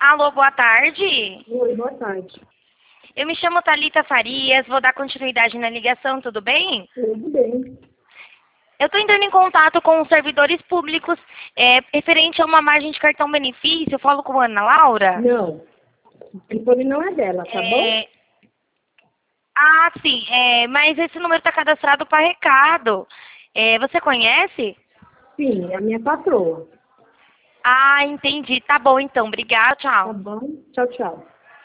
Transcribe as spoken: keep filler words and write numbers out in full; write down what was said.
Alô, boa tarde. Oi, boa tarde. Eu me chamo Thalita Farias, vou dar continuidade na ligação, tudo bem? Tudo bem. Eu estou entrando em contato com os servidores públicos é, referente a uma margem de cartão-benefício. Eu falo com a Ana Laura? Não, o telefone não é dela, tá bom? É... Ah, sim, é, mas esse número está cadastrado para recado. É, você conhece? Sim, é a minha patroa. Ah, entendi. Tá bom, então. Obrigada, Tá tchau. bom? Tchau, tchau.